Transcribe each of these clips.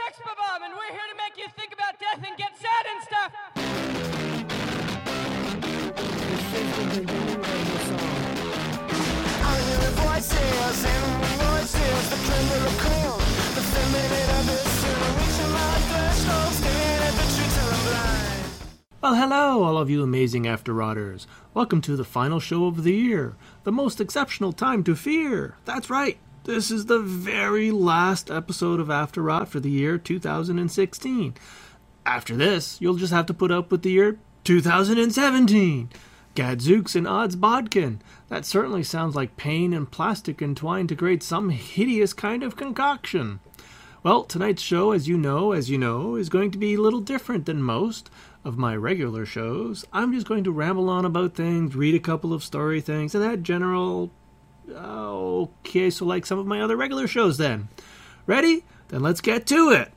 Sexbabom, and we're here to make you think about death and get sad and stuff. I'm hearing voices, animal voices, the tremor of cold, the feminine abyss, and I'm reaching my threshold, staring at the truth till I'm blind. Well, hello, all of you amazing After-Rotters. Welcome to the final show of the year, the most exceptional time to fear. That's right, this is the very last episode of After-Rot for the year 2016. After this, you'll just have to put up with the year 2017. Gadzooks and Odds Bodkin. That certainly sounds like pain and plastic entwined to create some hideous kind of concoction. Well, tonight's show, as you know, is going to be a little different than most of my regular shows. I'm just going to ramble on about things, read a couple of story things, and that general... Okay, so like some of my other regular shows then. Ready? Then let's get to it!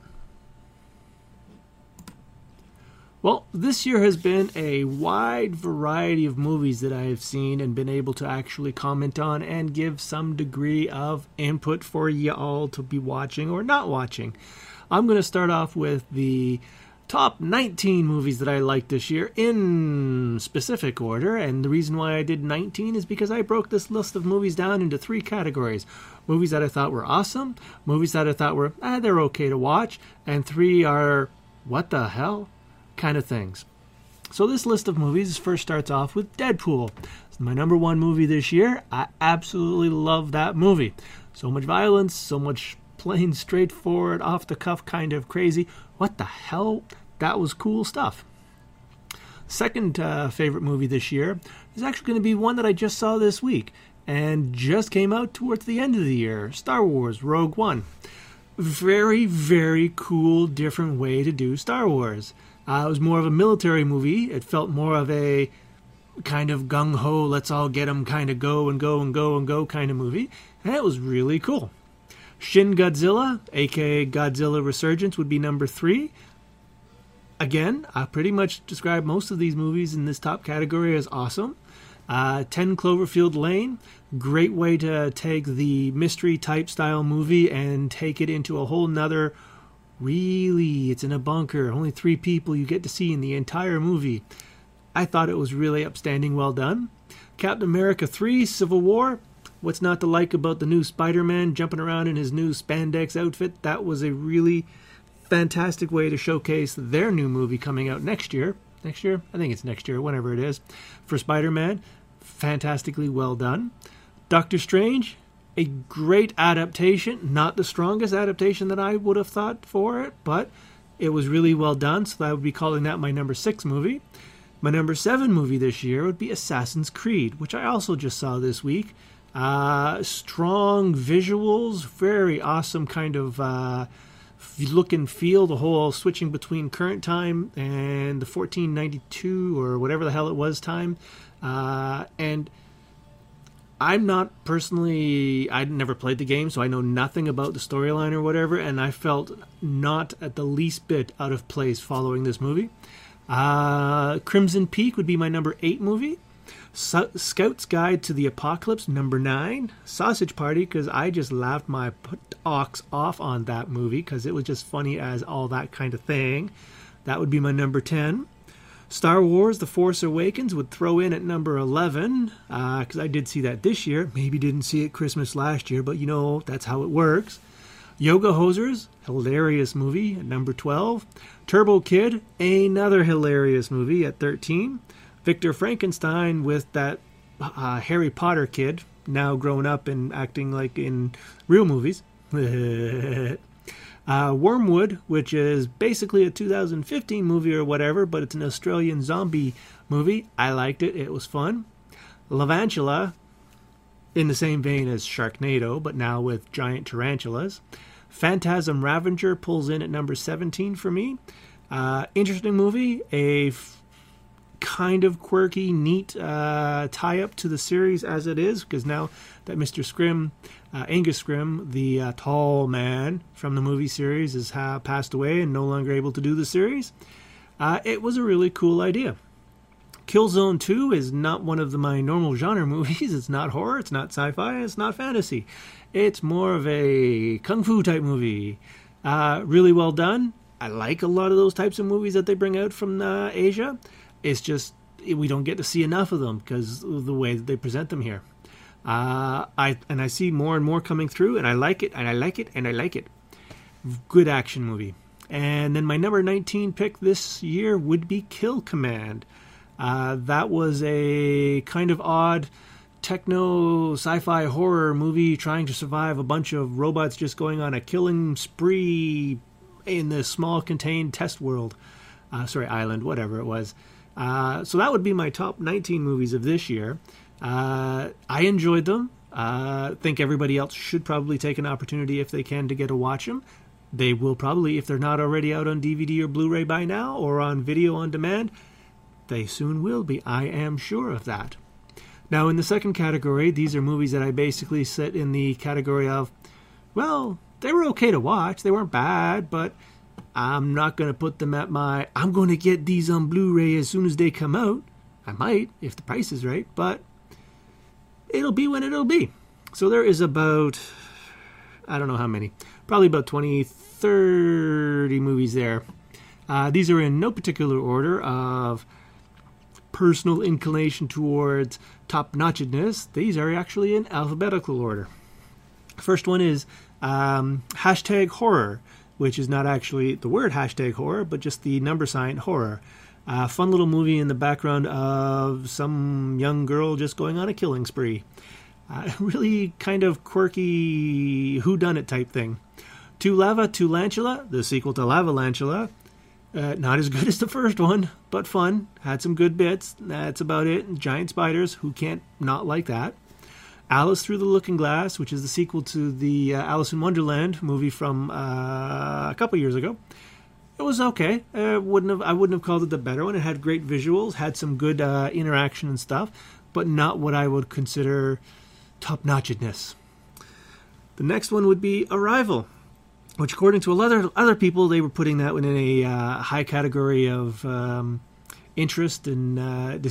Well, this year has been a wide variety of movies that I have seen and been able to actually comment on and give some degree of input for you all to be watching or not watching. I'm going to start off with the top 19 movies that I liked this year in specific order, and the reason why I did 19 is because I broke this list of movies down into three categories. Movies that I thought were awesome, movies that I thought were, they're okay to watch, and three are, what the hell? Kind of things. So this list of movies first starts off with Deadpool. It's my number one movie this year. I absolutely love that movie. So much violence, so much plain straightforward, off the cuff kind of crazy. What the hell? That was cool stuff. Second favorite movie this year is actually going to be one that I just saw this week and just came out towards the end of the year. Star Wars Rogue One. Very, very cool, different way to do Star Wars. It was more of a military movie. It felt more of a kind of gung-ho, let's all get 'em kind of go and go and go and go kind of movie. And it was really cool. Shin Godzilla, aka Godzilla Resurgence, would be number 3. Again, I pretty much describe most of these movies in this top category as awesome. 10 Cloverfield Lane, great way to take the mystery type style movie and take it into a whole nother... Really, it's in a bunker. Only 3 people you get to see in the entire movie. I thought it was really upstanding, well done. Captain America 3, Civil War. What's not to like about the new Spider-Man jumping around in his new spandex outfit? That was a really fantastic way to showcase their new movie coming out next year. Next year? I think it's next year, whenever it is. For Spider-Man, fantastically well done. Doctor Strange, a great adaptation, not the strongest adaptation that I would have thought for it, but it was really well done, so I would be calling that my number 6 movie. My number 7 movie this year would be Assassin's Creed, which I also just saw this week. Strong visuals, very awesome kind of look and feel, the whole switching between current time and the 1492 or whatever the hell it was time. And I'm not personally, I'd never played the game, so I know nothing about the storyline or whatever, and I felt not at the least bit out of place following this movie. Crimson Peak would be my number 8 movie. Scout's Guide to the Apocalypse, number 9. Sausage Party, because I just laughed my ox off on that movie, because it was just funny as all that kind of thing. That would be my number 10. Star Wars The Force Awakens would throw in at number 11, because I did see that this year. Maybe didn't see it Christmas last year, but you know, that's how it works. Yoga Hosers, hilarious movie, at number 12. Turbo Kid, another hilarious movie, at 13. Victor Frankenstein with that Harry Potter kid, now grown up and acting like in real movies. Wormwood, which is basically a 2015 movie or whatever, but it's an Australian zombie movie. I liked it. It was fun. Levantula, in the same vein as Sharknado, but now with giant tarantulas. Phantasm Ravager pulls in at number 17 for me. Interesting movie. Kind of quirky, neat tie-up to the series as it is, because now that Mr. Scrim, Angus Scrim, the tall man from the movie series, has passed away and no longer able to do the series, it was a really cool idea. Killzone 2 is not one of my normal genre movies. It's not horror, it's not sci-fi, it's not fantasy. It's more of a kung fu type movie. Really well done. I like a lot of those types of movies that they bring out from Asia. It's just we don't get to see enough of them because of the way that they present them here. I see more and more coming through, and I like it, and I like it, and I like it. Good action movie. And then my number 19 pick this year would be Kill Command. That was a kind of odd techno sci-fi horror movie trying to survive a bunch of robots just going on a killing spree in this small contained test world. Island, whatever it was. So that would be my top 19 movies of this year. I enjoyed them. Think everybody else should probably take an opportunity if they can to get to watch them. They will probably, if they're not already out on DVD or Blu-ray by now, or on video on demand, they soon will be. I am sure of that. Now, in the second category, these are movies that I basically set in the category of, well, they were okay to watch. They weren't bad, but I'm not going to put them at my, I'm going to get these on Blu-ray as soon as they come out. I might, if the price is right, but it'll be when it'll be. So there is about, I don't know how many, probably about 20, 30 movies there. These are in no particular order of personal inclination towards top-notchedness. These are actually in alphabetical order. First one is hashtag horror, which is not actually the word hashtag horror, but just the number sign horror. Fun little movie in the background of some young girl just going on a killing spree. Really kind of quirky whodunit type thing. To Lava, To Lantula, the sequel to Lavalantula. Not as good as the first one, but fun. Had some good bits. That's about it. Giant spiders, who can't not like that. Alice Through the Looking Glass, which is the sequel to the Alice in Wonderland movie from a couple years ago. It was okay. I wouldn't have called it the better one. It had great visuals, had some good interaction and stuff, but not what I would consider top-notchedness. The next one would be Arrival, which according to a lot of other people, they were putting that one in a high category of interest and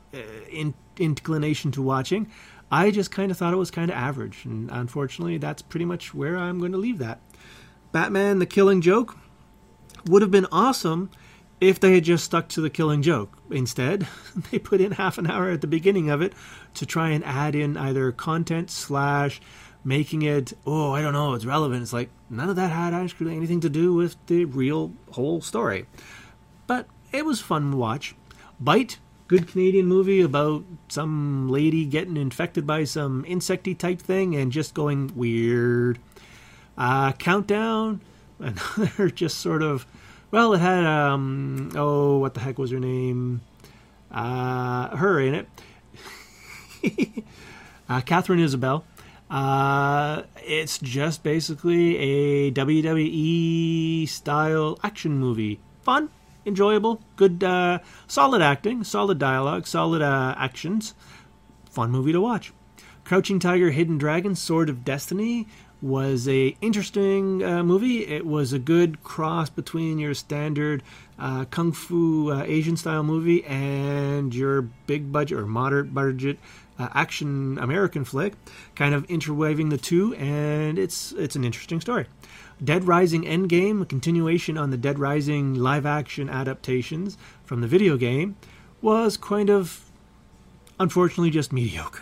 inclination to watching. I just kind of thought it was kind of average, and unfortunately, that's pretty much where I'm going to leave that. Batman, The Killing Joke would have been awesome if they had just stuck to The Killing Joke. Instead, they put in half an hour at the beginning of it to try and add in either content / making it, I don't know, it's relevant. It's like, none of that had actually anything to do with the real whole story. But it was fun to watch. Bite, good Canadian movie about some lady getting infected by some insecty type thing and just going weird. Countdown, another just sort of, well, it had, what the heck was her name? Her in it. Catherine Isabel. It's just basically a WWE style action movie. Fun, enjoyable, good, solid acting, solid dialogue, solid actions. Fun movie to watch. Crouching Tiger, Hidden Dragon, Sword of Destiny was a interesting movie. It was a good cross between your standard kung fu Asian style movie and your big budget or moderate budget action American flick, kind of interweaving the two, and it's an interesting story. Dead Rising Endgame, a continuation on the Dead Rising live action adaptations from the video game, was kind of, unfortunately, just mediocre.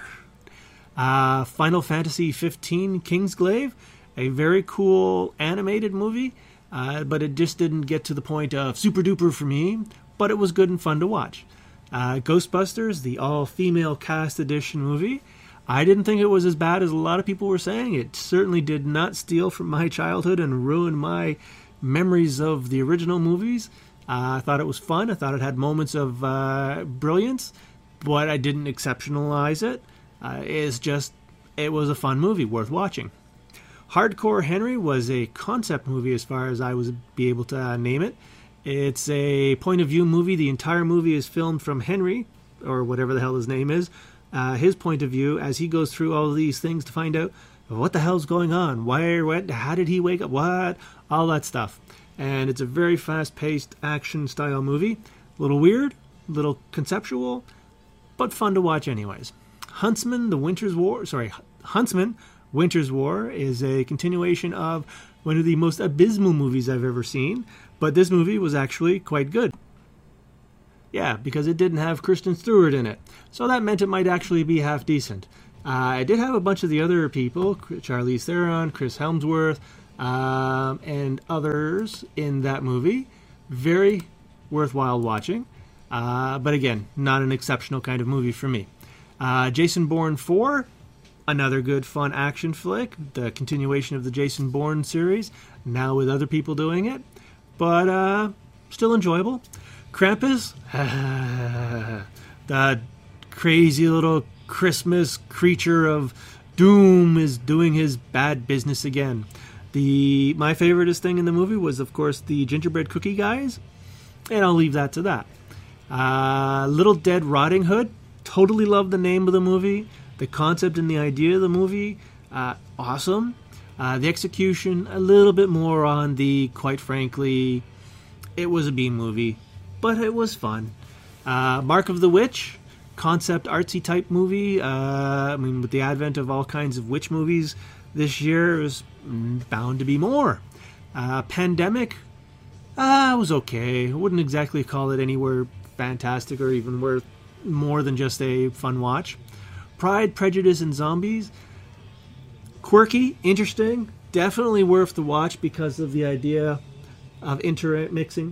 Final Fantasy 15 Kingsglaive, a very cool animated movie, but it just didn't get to the point of super duper for me, but it was good and fun to watch. Ghostbusters, the all-female cast edition movie, I didn't think it was as bad as a lot of people were saying. It certainly did not steal from my childhood and ruin my memories of the original movies. I thought it was fun. I thought it had moments of brilliance, but I didn't exceptionalize it. It was a fun movie, worth watching. Hardcore Henry was a concept movie as far as I would be able to name it. It's a point of view movie. The entire movie is filmed from Henry, or whatever the hell his name is, his point of view as he goes through all of these things to find out what the hell's going on, how did he wake up, all that stuff. And it's a very fast-paced action-style movie. A little weird, a little conceptual, but fun to watch anyways. Huntsman, Winter's War is a continuation of one of the most abysmal movies I've ever seen, but this movie was actually quite good. Yeah, because it didn't have Kristen Stewart in it, so that meant it might actually be half decent. I did have a bunch of the other people, Charlize Theron, Chris Hemsworth, and others in that movie. Very worthwhile watching, but again, not an exceptional kind of movie for me. Jason Bourne 4, another good fun action flick, the continuation of the Jason Bourne series, now with other people doing it, but still enjoyable. Krampus, the crazy little Christmas creature of doom is doing his bad business again. My favoriteest thing in the movie was, of course, the gingerbread cookie guys, and I'll leave that to that. Little Dead Riding Hood, totally love the name of the movie, the concept and the idea of the movie, awesome. The execution, a little bit more on the, quite frankly, it was a B movie, but it was fun. Mark of the Witch, concept artsy type movie. With the advent of all kinds of witch movies this year, there's bound to be more. Pandemic, was okay. I wouldn't exactly call it anywhere fantastic or even worth more than just a fun watch. Pride, Prejudice, and Zombies, quirky, interesting, definitely worth the watch because of the idea of intermixing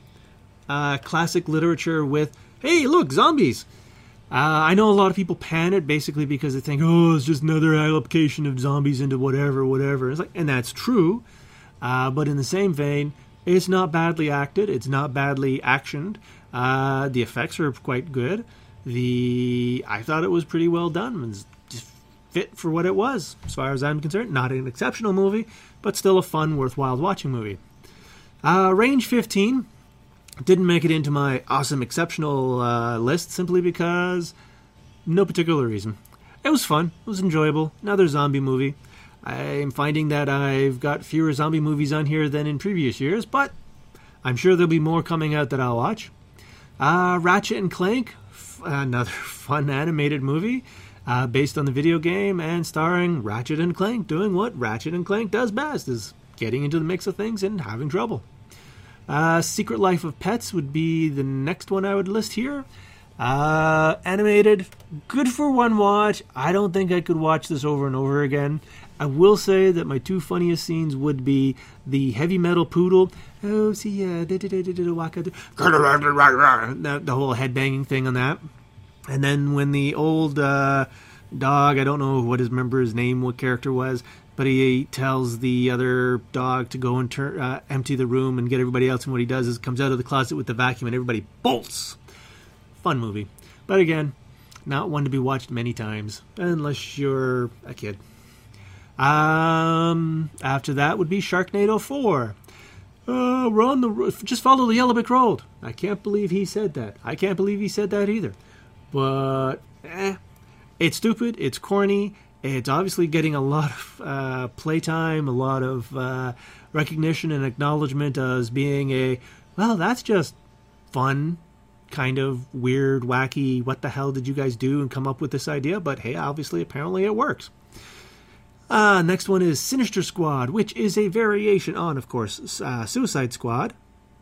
classic literature with, hey, look, zombies. I know a lot of people pan it basically because they think, oh, it's just another application of zombies into whatever. It's like, and that's true, but in the same vein, it's not badly acted. It's not badly actioned. The effects are quite good. I thought it was pretty well done. It was just fit for what it was, as far as I'm concerned. Not an exceptional movie, but still a fun, worthwhile watching movie. Range 15 didn't make it into my awesome, exceptional list simply because no particular reason. It was fun. It was enjoyable. Another zombie movie. I'm finding that I've got fewer zombie movies on here than in previous years, but I'm sure there'll be more coming out that I'll watch. Ratchet and Clank, another fun animated movie based on the video game and starring Ratchet and Clank doing what Ratchet and Clank does best, is getting into the mix of things and having trouble. Secret Life of Pets would be the next one I would list here. Animated, good for one watch. I don't think I could watch this over and over again. I will say that my two funniest scenes would be the heavy metal poodle. Oh, see, the whole headbanging thing on that. And then when the old dog, I don't know his name, what character was, but he tells the other dog to go and empty the room and get everybody else, and what he does is comes out of the closet with the vacuum and everybody bolts. Fun movie. But again, not one to be watched many times, unless you're a kid. After that would be Sharknado 4. We're on the just follow the yellow brick road. I can't believe he said that. I can't believe he said that either. But it's stupid. It's corny. It's obviously getting a lot of playtime, a lot of recognition and acknowledgement as being that's just fun, kind of weird, wacky, what the hell did you guys do and come up with this idea? But hey, obviously, apparently it works. Next one is Sinister Squad, which is a variation on, of course, Suicide Squad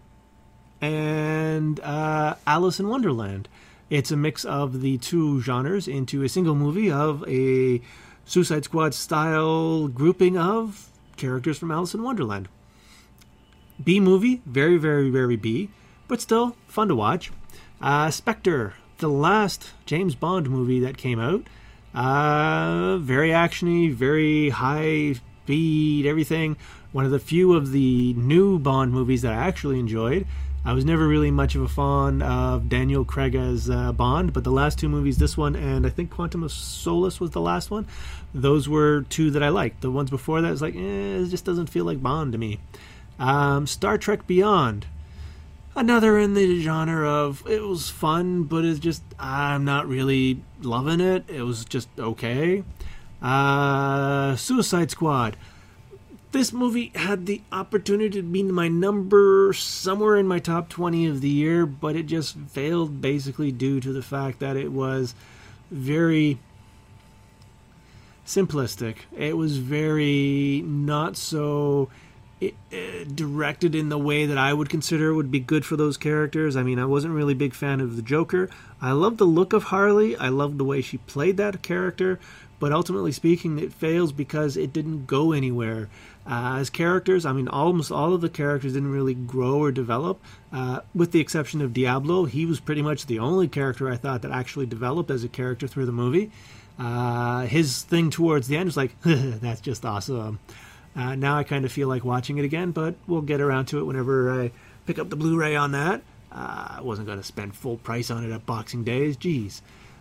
and Alice in Wonderland. It's a mix of the two genres into a single movie of a Suicide Squad style grouping of characters from Alice in Wonderland. B movie, very, very, very B, but still fun to watch. Spectre, the last James Bond movie that came out. Very actiony, very high speed, everything. One of the few of the new Bond movies that I actually enjoyed. I was never really much of a fan of Daniel Craig as Bond, but the last two movies, this one and I think Quantum of Solace was the last one, those were two that I liked. The ones before that was like, it just doesn't feel like Bond to me. Star Trek Beyond, another in the genre of, it was fun, but it's just, I'm not really loving it. It was just okay. Suicide Squad. This movie had the opportunity to be my number somewhere in my top 20 of the year, but it just failed basically due to the fact that it was very simplistic. It was very not so directed in the way that I would consider would be good for those characters. I mean, I wasn't really a big fan of the Joker. I loved the look of Harley. I loved the way she played that character. But ultimately speaking, it fails because it didn't go anywhere. As characters, I mean, almost all of the characters didn't really grow or develop, with the exception of Diablo. He was pretty much the only character I thought that actually developed as a character through the movie. His thing towards the end was like, that's just awesome. Now I kind of feel like watching it again, but we'll get around to it whenever I pick up the Blu-ray on that. I wasn't going to spend full price on it at Boxing Days. Jeez.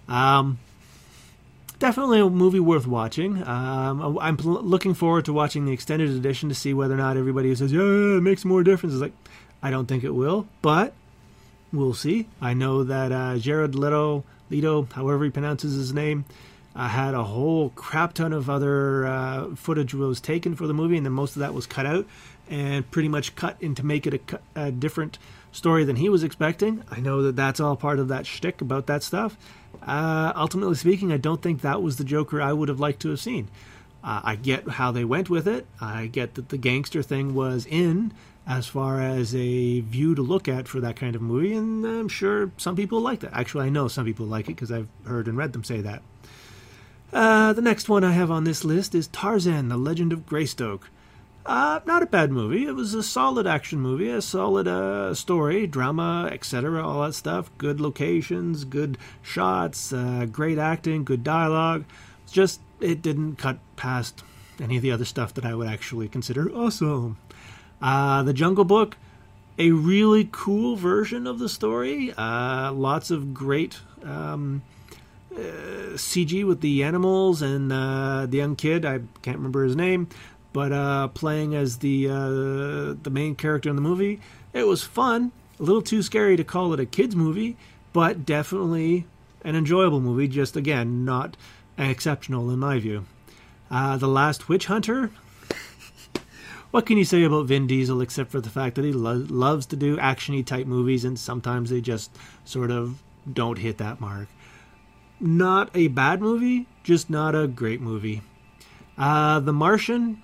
Definitely a movie worth watching. I'm looking forward to watching the extended edition to see whether or not everybody says, yeah, it makes more difference. It's like, I don't think it will, but we'll see. I know that Jared Leto, however he pronounces his name, had a whole crap ton of other footage was taken for the movie, and then most of that was cut out and pretty much cut in to make it a different story than he was expecting. I know that that's all part of that shtick about that stuff. Ultimately speaking, I don't think that was the Joker I would have liked to have seen. I get how they went with it. I get that the gangster thing was in as far as a view to look at for that kind of movie, and I'm sure some people like that. Actually, I know some people like it because I've heard and read them say that. The next one I have on this list is Tarzan, The Legend of Greystoke. Not a bad movie. It was a solid action movie, a solid story, drama, etc., all that stuff. Good locations, good shots, great acting, good dialogue. It's just, it didn't cut past any of the other stuff that I would actually consider awesome. The Jungle Book, a really cool version of the story. Lots of great CG with the animals and the young kid, I can't remember his name, but playing as the main character in the movie. It was fun, a little too scary to call it a kid's movie, but definitely an enjoyable movie, just again, not exceptional in my view. The Last Witch Hunter. What can you say about Vin Diesel except for the fact that he loves to do action-y type movies, and sometimes they just sort of don't hit that mark. Not a bad movie, just not a great movie. The Martian.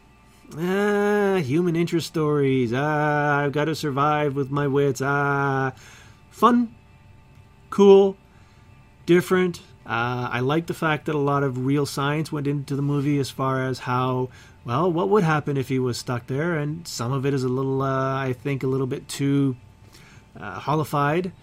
Human interest stories. I've got to survive with my wits. Fun. Cool. Different. I like the fact that a lot of real science went into the movie as far as how, well, what would happen if he was stuck there, and some of it is a little, I think, a little bit too Hollywoodified.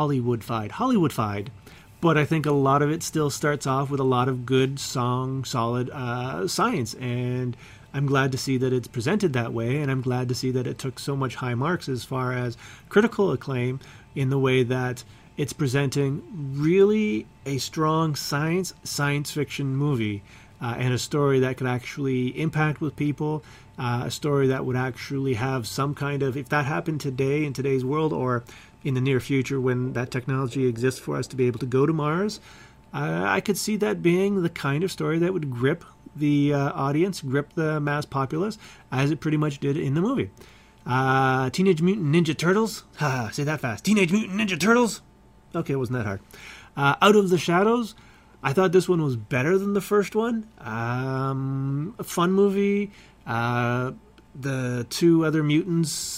But I think a lot of it still starts off with a lot of good, solid science, and I'm glad to see that it's presented that way, and I'm glad to see that it took so much high marks as far as critical acclaim in the way that it's presenting really a strong science fiction movie, and a story that could actually impact with people, a story that would actually have some kind of, if that happened today in today's world or in the near future when that technology exists for us to be able to go to Mars, I could see that being the kind of story that would grip the audience, grip the mass populace, as it pretty much did in the movie. Teenage Mutant Ninja Turtles. Say that fast. Teenage Mutant Ninja Turtles. Okay, it wasn't that hard. Out of the Shadows. I thought this one was better than the first one. A fun movie. The two other mutants...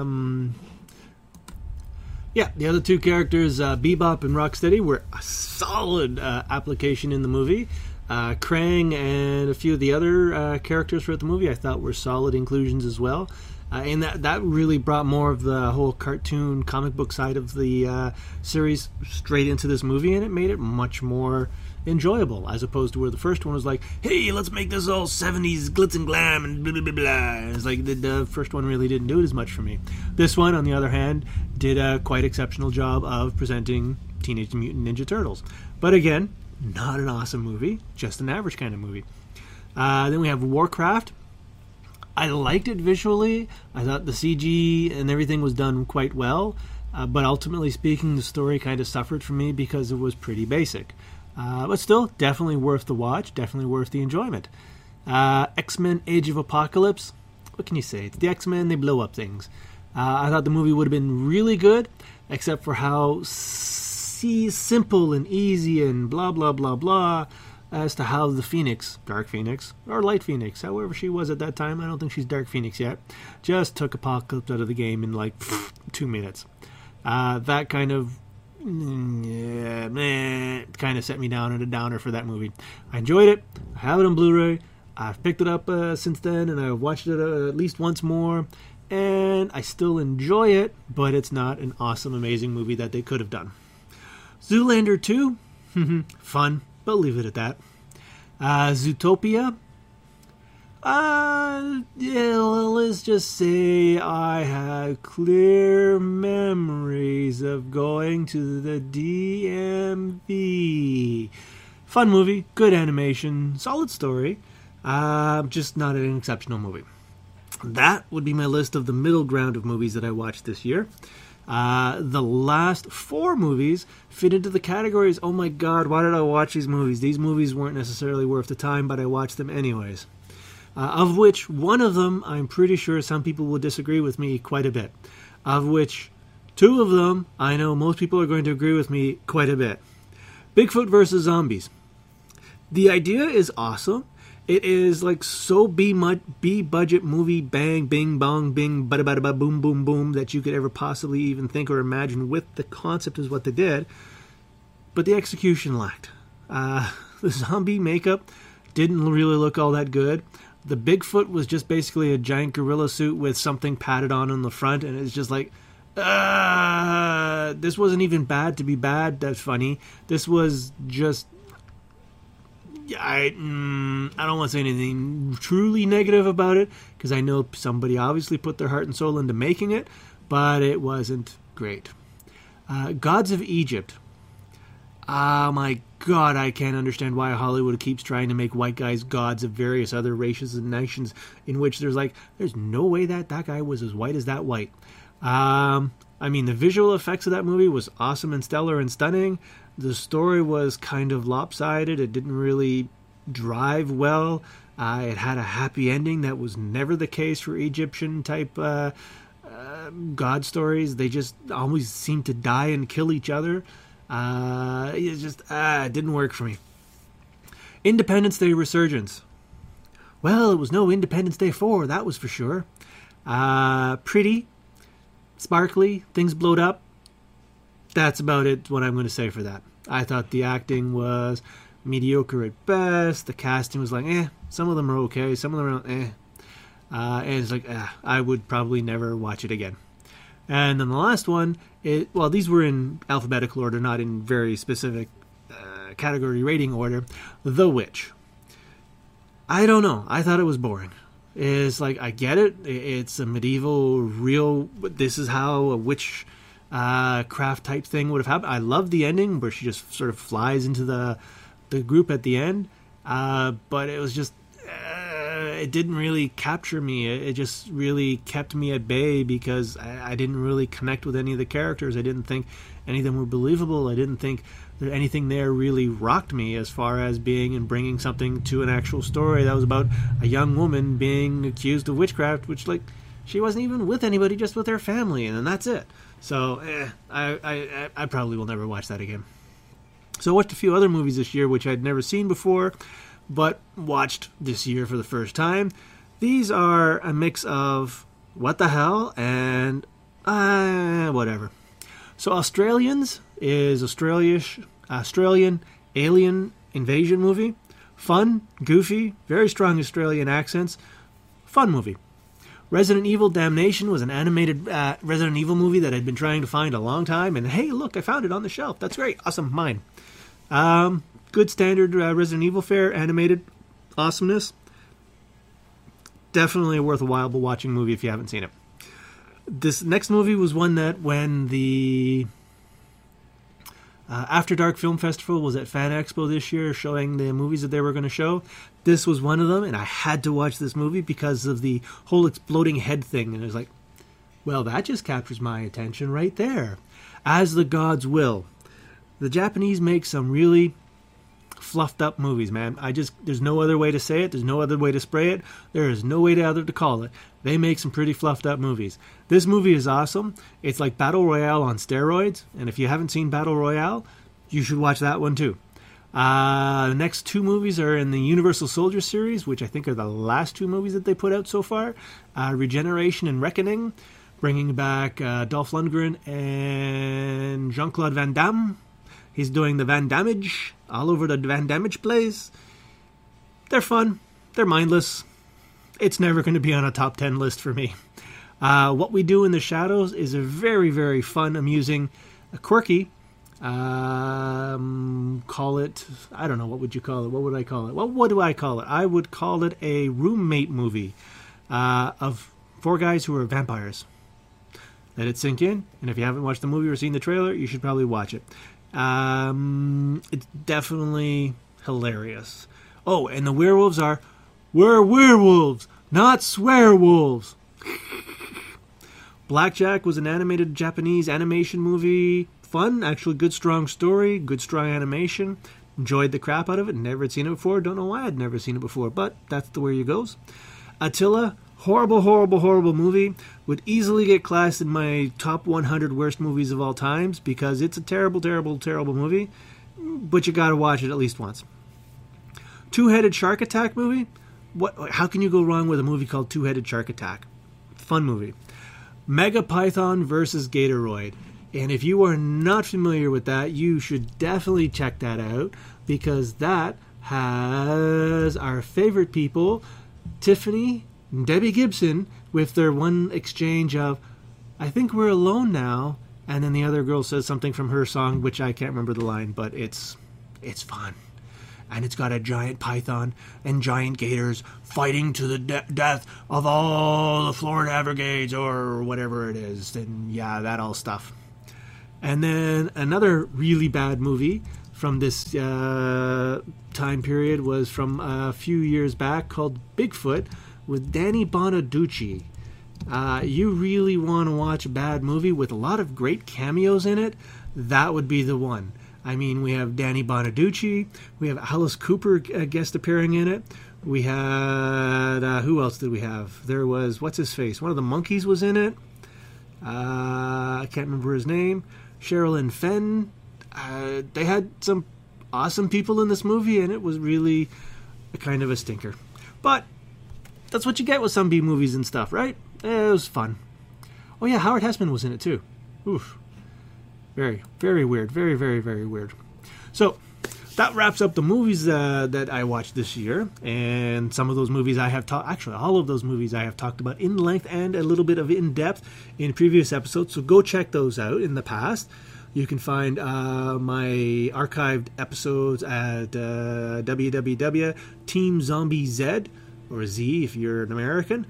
the other two characters, Bebop and Rocksteady, were a solid application in the movie. Krang and a few of the other characters throughout the movie I thought were solid inclusions as well. And that really brought more of the whole cartoon comic book side of the series straight into this movie, and it made it much more enjoyable, as opposed to where the first one was like, hey, let's make this all 70s glitz and glam and blah, blah, blah, blah. It's like the first one really didn't do it as much for me. This one, on the other hand, did a quite exceptional job of presenting Teenage Mutant Ninja Turtles. But again, not an awesome movie, just an average kind of movie. Then we have Warcraft. I liked it visually. I thought the CG and everything was done quite well. But ultimately speaking, the story kind of suffered for me because it was pretty basic. But still, definitely worth the watch, definitely worth the enjoyment. X-Men Age of Apocalypse. What can you say? It's the X-Men, they blow up things. I thought the movie would have been really good, except for how simple and easy and blah, blah, blah, blah. as to how the Phoenix, Dark Phoenix, or Light Phoenix, however she was at that time, I don't think she's Dark Phoenix yet, just took Apocalypse out of the game in like 2 minutes. That kind of kind of set me down in a downer for that movie. I enjoyed it. I have it on Blu-ray. I've picked it up since then, and I've watched it at least once more, and I still enjoy it, but it's not an awesome, amazing movie that they could have done. Zoolander 2, fun, but leave it at that. Zootopia, let's just say I have clear memories of going to the DMV. Fun movie, good animation, solid story, just not an exceptional movie. That would be my list of the middle ground of movies that I watched this year. The last 4 movies fit into the categories, oh my god, why did I watch these movies? These movies weren't necessarily worth the time, but I watched them anyways. Of which, one of them, I'm pretty sure some people will disagree with me quite a bit. Of which, 2 of them, I know most people are going to agree with me quite a bit. Bigfoot vs. Zombies. The idea is awesome. It is like so B-budget movie, bang, bing, bong, bing, bada, bada, bada, boom, boom, boom, that you could ever possibly even think or imagine with the concept is what they did. But the execution lacked. The zombie makeup didn't really look all that good. The Bigfoot was just basically a giant gorilla suit with something padded on the front, and it's just like, this wasn't even bad to be bad. That's funny. This was just, I don't want to say anything truly negative about it, because I know somebody obviously put their heart and soul into making it, but it wasn't great. Gods of Egypt. Oh my god, I can't understand why Hollywood keeps trying to make white guys gods of various other races and nations, in which there's no way that guy was as white as that white. I mean, the visual effects of that movie was awesome and stellar and stunning. The story was kind of lopsided. It didn't really drive well. It had a happy ending that was never the case for Egyptian type god stories. They just always seemed to die and kill each other. It didn't work for me. Independence Day Resurgence. Well, it was no Independence Day 4, that was for sure. Pretty, sparkly, things blowed up. That's about it, what I'm going to say for that. I thought the acting was mediocre at best. The casting was like, some of them are okay, some of them are and it's like, I would probably never watch it again. And then the last one, these were in alphabetical order, not in very specific category rating order. The Witch. I don't know. I thought it was boring. It's like, I get it. It's a medieval, real, this is how a witch craft type thing would have happened. I love the ending where she just sort of flies into the group at the end. But it was just, it didn't really capture me. It just really kept me at bay because I didn't really connect with any of the characters. I didn't think any of them were believable. I didn't think that anything there really rocked me as far as being and bringing something to an actual story that was about a young woman being accused of witchcraft, which, like, she wasn't even with anybody, just with her family, and then that's it. So I probably will never watch that again. So I watched a few other movies this year which I'd never seen before, but watched this year for the first time. These are a mix of what the hell and whatever. So Australians is Australian alien invasion movie. Fun, goofy, very strong Australian accents. Fun movie. Resident Evil Damnation was an animated Resident Evil movie that I'd been trying to find a long time, and hey, look, I found it on the shelf. That's great. Awesome. Mine. Good standard Resident Evil fare, animated awesomeness. Definitely a worthwhile watching movie if you haven't seen it. This next movie was one that when the After Dark Film Festival was at Fan Expo this year showing the movies that they were going to show, this was one of them, and I had to watch this movie because of the whole exploding head thing, and it was like, well, that just captures my attention right there. As the Gods Will. The Japanese make some really fluffed up movies, man. There's no other way to say it. There's no other way to spray it. There is no way to call it. They make some pretty fluffed up movies. This movie is awesome. It's like Battle Royale on steroids. And if you haven't seen Battle Royale, you should watch that one too. The next two movies are in the Universal Soldier series, which I think are the last two movies that they put out so far. Regeneration and Reckoning, bringing back Dolph Lundgren and Jean-Claude Van Damme. He's doing the Van Damage all over the Van Damage plays. They're fun. They're mindless. It's never going to be on a top 10 list for me. What We Do in the Shadows is a very, very fun, amusing, quirky, call it, I don't know, what would you call it? What would I call it? What do I call it? I would call it a roommate movie of four guys who are vampires. Let it sink in, and if you haven't watched the movie or seen the trailer, you should probably watch it. It's definitely hilarious. Oh, and the werewolves we're werewolves, not swearwolves. Blackjack was an animated Japanese animation movie. Fun, actually good, strong story, good, strong animation. Enjoyed the crap out of it. Never had seen it before. Don't know why I'd never seen it before, but that's the way it goes. Attila, horrible, horrible, horrible movie. Would easily get classed in my top 100 worst movies of all times because it's a terrible, terrible, terrible movie. But you gotta watch it at least once. Two-Headed Shark Attack movie. How can you go wrong with a movie called Two-Headed Shark Attack? Fun movie. Mega Python versus Gatoroid. And if you are not familiar with that, you should definitely check that out because that has our favorite people, Tiffany and Debbie Gibson, with their one exchange of, I think we're alone now, and then the other girl says something from her song, which I can't remember the line, but it's fun. And it's got a giant python and giant gators fighting to the death of all the Florida Everglades or whatever it is. And yeah, that all stuff. And then another really bad movie from this time period was from a few years back called Bigfoot with Danny Bonaducci. You really want to watch a bad movie with a lot of great cameos in it, that would be the one. I mean, we have Danny Bonaducci, we have Alice Cooper guest appearing in it, we had, who else did we have? There was, what's his face? One of the monkeys was in it. I can't remember his name. Sherilyn Fenn. They had some awesome people in this movie, and it was really a kind of a stinker. But that's what you get with some B movies and stuff, right? It was fun. Oh yeah, Howard Hessman was in it too. Oof. Very, very weird. Very, very, very weird. So that wraps up the movies that I watched this year, and some of those movies I have actually all of those movies I have talked about in length and a little bit of in depth in previous episodes. So go check those out in the past. You can find my archived episodes at www.teamzombiez, or Z if you're an American,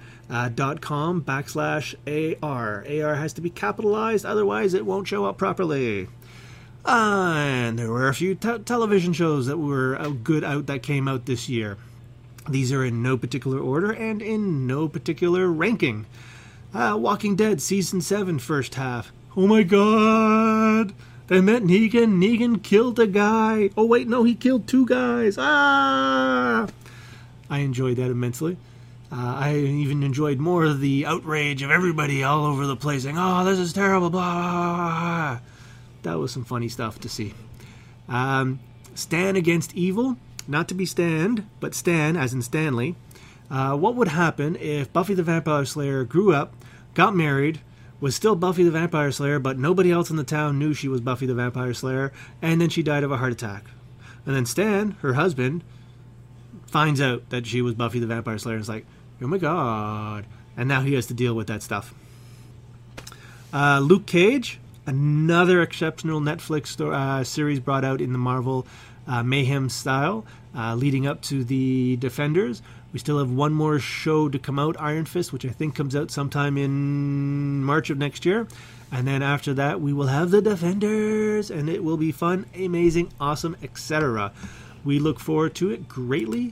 .com/AR. AR has to be capitalized, otherwise it won't show up properly. And there were a few television shows that were that came out this year. These are in no particular order and in no particular ranking. Walking Dead Season 7 first half. Oh my god! They met Negan. Negan killed a guy. Oh wait, no, he killed two guys. Ah! I enjoyed that immensely. I even enjoyed more of the outrage of everybody all over the place saying, oh, this is terrible, blah, blah, blah. That was some funny stuff to see. Stan Against Evil, not to be Stan, but Stan, as in Stanley. What would happen if Buffy the Vampire Slayer grew up, got married, was still Buffy the Vampire Slayer, but nobody else in the town knew she was Buffy the Vampire Slayer, and then she died of a heart attack. And then Stan, her husband, finds out that she was Buffy the Vampire Slayer and is like, oh my god. And now he has to deal with that stuff. Luke Cage, another exceptional Netflix series brought out in the Marvel Mayhem style, leading up to the Defenders. We still have one more show to come out, Iron Fist, which I think comes out sometime in March of next year. And then after that, we will have the Defenders, and it will be fun, amazing, awesome, etc. We look forward to it greatly.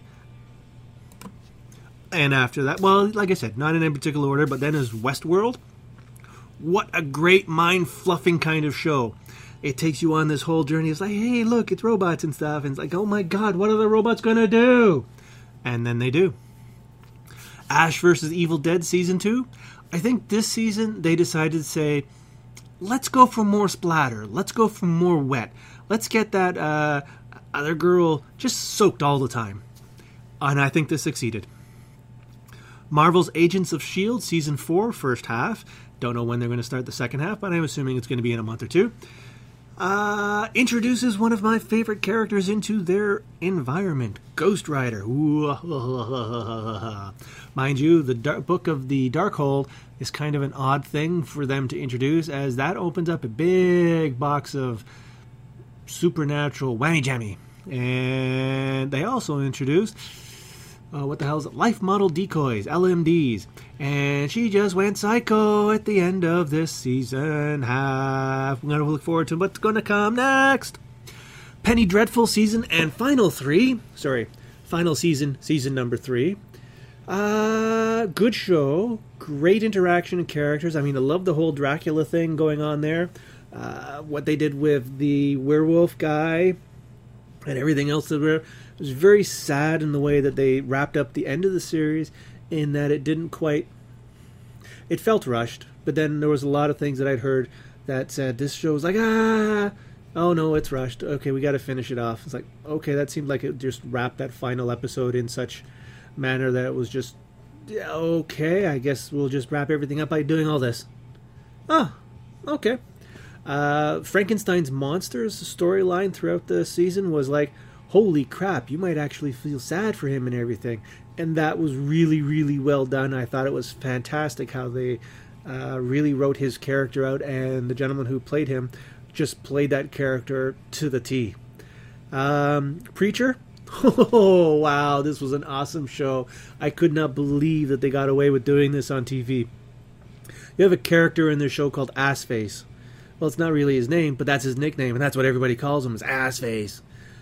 And after that, well, like I said, not in any particular order, but then is Westworld. What a great mind-fluffing kind of show. It takes you on this whole journey. It's like, hey, look, it's robots and stuff. And it's like, oh my god, what are the robots going to do? And then they do. Ash vs. Evil Dead Season 2. I think this season they decided to say, let's go for more splatter. Let's go for more wet. Let's get that Other girl just soaked all the time. And I think this succeeded. Marvel's Agents of S.H.I.E.L.D. Season 4, first half. Don't know when they're going to start the second half, but I'm assuming it's going to be in a month or two. Introduces one of my favorite characters into their environment, Ghost Rider. Mind you, the Book of the Darkhold is kind of an odd thing for them to introduce, as that opens up a big box of supernatural whammy-jammy. And they also introduced, what the hell is it? Life Model Decoys, LMDs. And she just went psycho at the end of this season half. I'm going to look forward to what's going to come next. Penny Dreadful season and final season, season number 3. Good show. Great interaction and characters. I mean, I love the whole Dracula thing going on there. What they did with the werewolf guy and everything else that were... It was very sad in the way that they wrapped up the end of the series, in that it didn't quite... It felt rushed, but then there was a lot of things that I'd heard that said, this show was like, oh no, it's rushed. Okay, we got to finish it off. It's like, okay, that seemed like it just wrapped that final episode in such manner that it was just, okay, I guess we'll just wrap everything up by doing all this. Oh, okay. Frankenstein's Monsters storyline throughout the season was like, holy crap, you might actually feel sad for him and everything. And that was really, really well done. I thought it was fantastic how they really wrote his character out, and the gentleman who played him just played that character to the T. Preacher? Oh, wow, this was an awesome show. I could not believe that they got away with doing this on TV. You have a character in the show called Assface. Well, it's not really his name, but that's his nickname, and that's what everybody calls him, is Assface.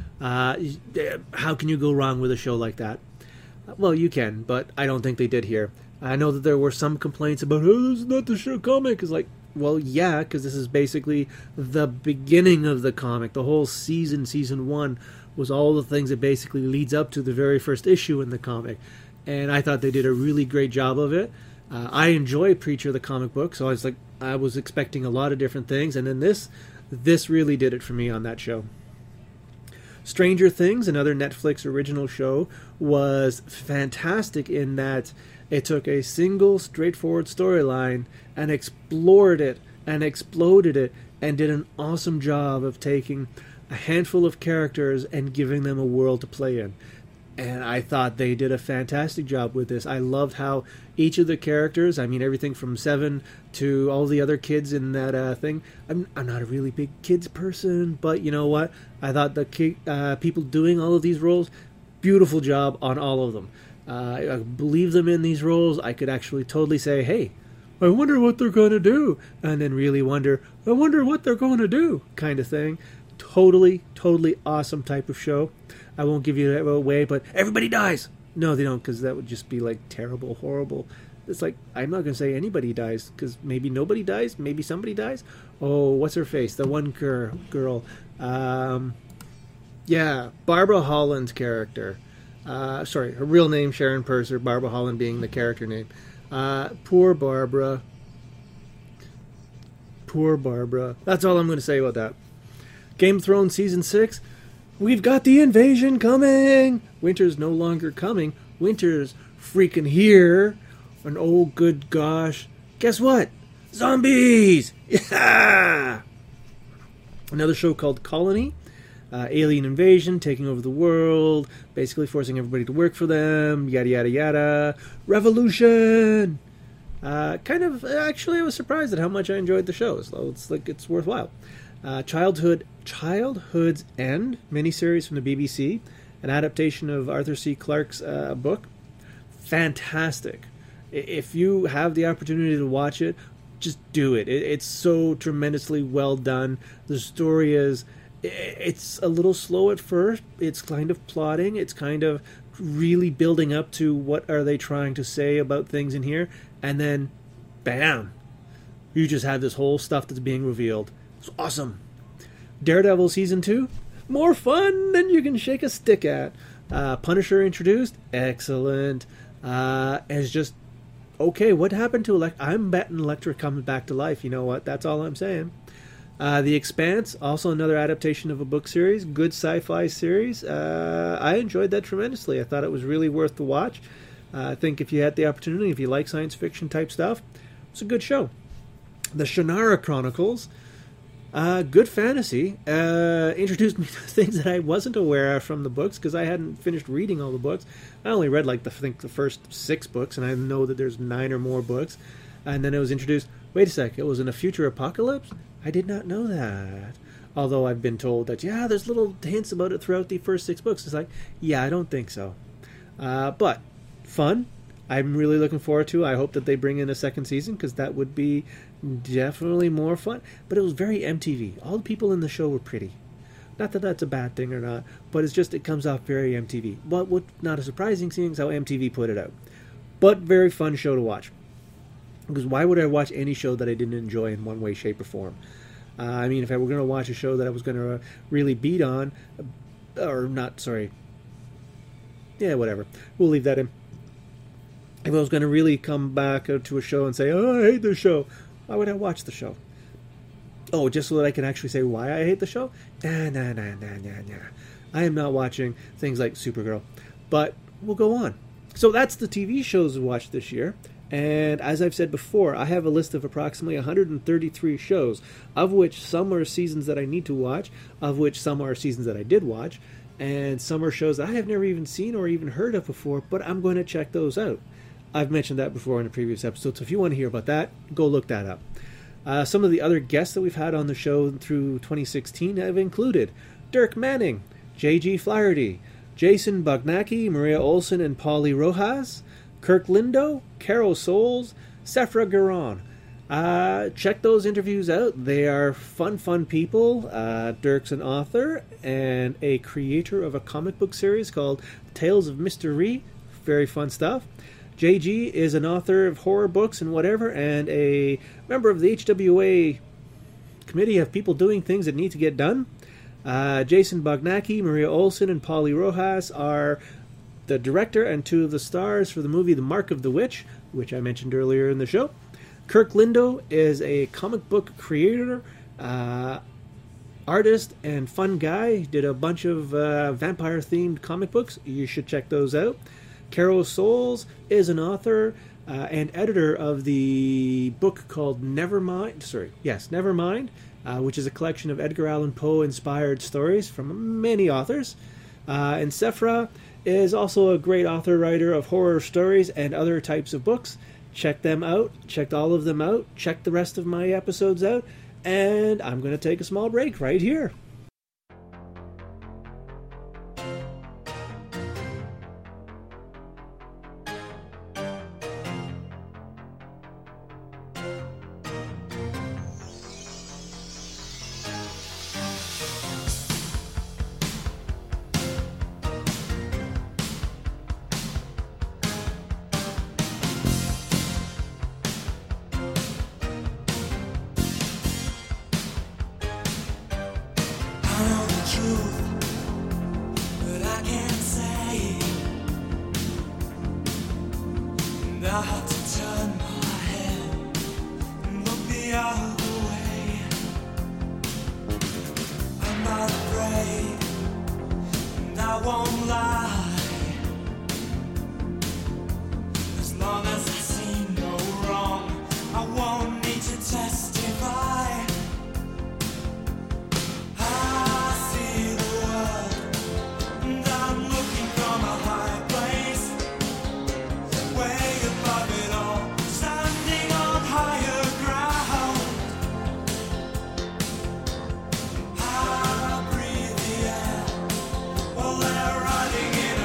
How can you go wrong with a show like that? Well, you can, but I don't think they did here. I know that there were some complaints about, oh, this is not the show comic. It's like, well, yeah, because this is basically the beginning of the comic. The whole season 1, was all the things that basically leads up to the very first issue in the comic. And I thought they did a really great job of it. I enjoy Preacher, the comic book, so I was expecting a lot of different things, and then this really did it for me on that show. Stranger Things, another Netflix original show, was fantastic in that it took a single straightforward storyline and explored it and exploded it and did an awesome job of taking a handful of characters and giving them a world to play in. And I thought they did a fantastic job with this. I loved how each of the characters, I mean, everything from Seven to all the other kids in that thing. I'm not a really big kids person, but you know what? I thought the people doing all of these roles, beautiful job on all of them. I believe them in these roles. I could actually totally say, hey, I wonder what they're going to do. And then really wonder, I wonder what they're going to do, kind of thing. Totally awesome type of show. I won't give you that away, but everybody dies. No, they don't, because that would just be like terrible, horrible. It's like, I'm not going to say anybody dies, because maybe nobody dies, maybe somebody dies. Oh, what's her face? The one girl. Yeah, Barbara Holland's character. Sorry, her real name, Sharon Purser, Barbara Holland being the character name. Poor Barbara. Poor Barbara. That's all I'm going to say about that. Game of Thrones Season 6. We've got the invasion coming! Winter's no longer coming. Winter's freaking here. And oh, good gosh. Guess what? Zombies! Yeah! Another show called Colony. Alien invasion, taking over the world, basically forcing everybody to work for them, yada yada yada. Revolution! Actually, I was surprised at how much I enjoyed the show. So it's worthwhile. Childhood's End miniseries from the BBC, an adaptation of Arthur C. Clarke's book. Fantastic. If you have the opportunity to watch it, just do it. It's so tremendously well done. The story it's a little slow at first. It's kind of plotting. It's kind of really building up to what are they trying to say about things in here. And then, bam, you just have this whole stuff that's being revealed. It's awesome. Daredevil Season 2, more fun than you can shake a stick at. Punisher introduced, excellent. It's just, okay, what happened to I'm betting Elektra comes back to life, you know what, that's all I'm saying. The Expanse, also another adaptation of a book series, good sci-fi series. I enjoyed that tremendously. I thought it was really worth the watch. I think if you had the opportunity, if you like science fiction type stuff, it's a good show. The Shannara Chronicles, good fantasy. Introduced me to things that I wasn't aware of from the books because I hadn't finished reading all the books. I only read the first 6 books, and I know that there's 9 or more books. And then it was introduced, wait a sec, it was in a future apocalypse? I did not know that. Although I've been told that, yeah, there's little hints about it throughout the first 6 books. It's like, yeah, I don't think so. But fun. I'm really looking forward to. I hope that they bring in a second season because that would be definitely more fun. But it was very MTV. All the people in the show were pretty. Not that that's a bad thing or not, but it's just it comes off very MTV. But what's not a surprising seeing is how MTV put it out. But very fun show to watch. Because why would I watch any show that I didn't enjoy in one way, shape, or form? I mean, if I were going to watch a show that I was going to really beat on, or not, sorry. Yeah, whatever. We'll leave that in. If I was going to really come back to a show and say, oh, I hate this show, why would I watch the show? Oh, just so that I can actually say why I hate the show? Nah. I am not watching things like Supergirl. But we'll go on. So that's the TV shows we watched this year. And as I've said before, I have a list of approximately 133 shows, of which some are seasons that I need to watch, of which some are seasons that I did watch, and some are shows that I have never even seen or even heard of before, but I'm going to check those out. I've mentioned that before in a previous episode, so if you want to hear about that, go look that up. Some of the other guests that we've had on the show through 2016 have included Dirk Manning, J.G. Flaherty, Jason Bognacki, Maria Olsen and Paulie Rojas, Kirk Lindo, Carol Souls, Sephra Garon. Check those interviews out. They are fun people. Dirk's an author and a creator of a comic book series called Tales of Mystery. Very fun stuff. JG is an author of horror books and whatever, and a member of the HWA committee of people doing things that need to get done. Jason Bognacki, Maria Olsen, and Paulie Rojas are the director and 2 of the stars for the movie The Mark of the Witch, which I mentioned earlier in the show. Kirk Lindo is a comic book creator, artist, and fun guy. He did a bunch of vampire-themed comic books. You should check those out. Carol Souls is an author and editor of the book called Nevermind, which is a collection of Edgar Allan Poe-inspired stories from many authors. And Sephra is also a great author-writer of horror stories and other types of books. Check them out. Check all of them out. Check the rest of my episodes out. And I'm going to take a small break right here. Riding in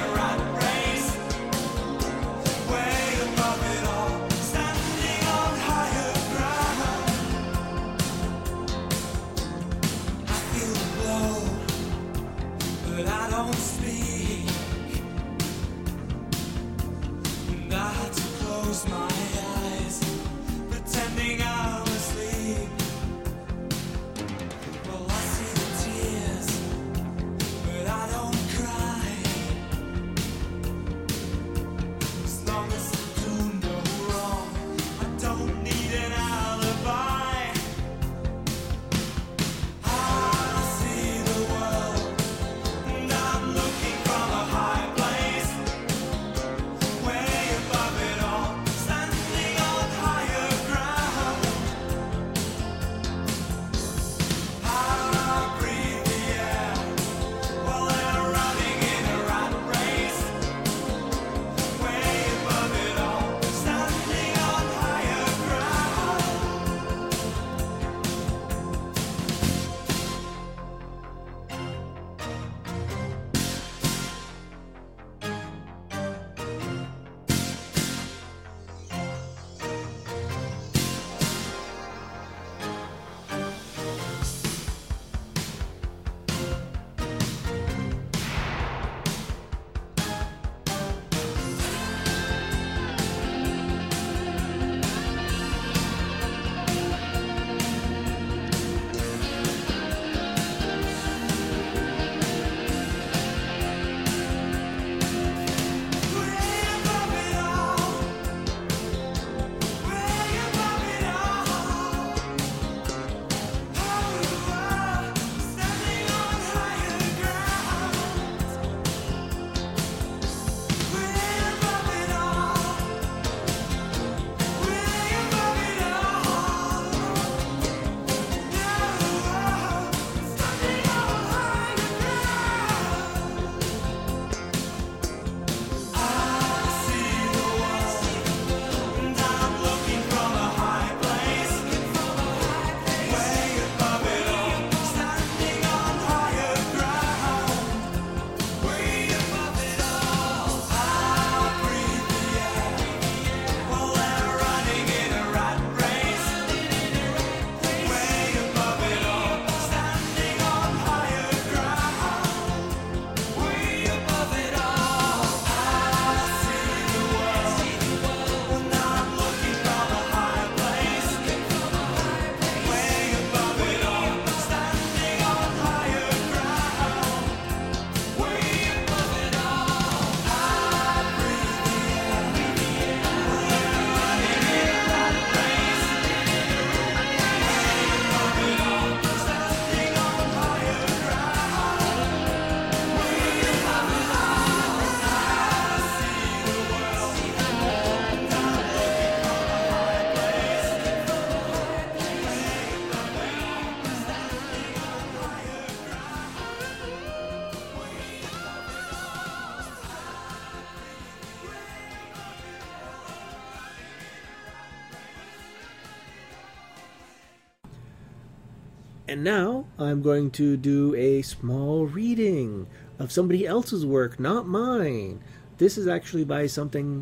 And now I'm going to do a small reading of somebody else's work, not mine. This is actually by someone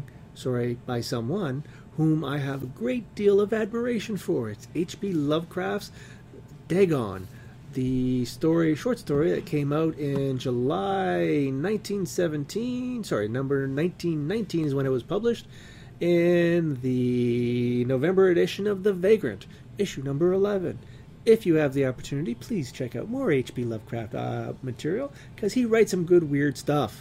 whom I have a great deal of admiration for. It's H.P. Lovecraft's Dagon, the short story that came out in July 1917. Number 1919 is when it was published, in the November edition of The Vagrant, issue number 11. If you have the opportunity, please check out more H.P. Lovecraft material, because he writes some good weird stuff.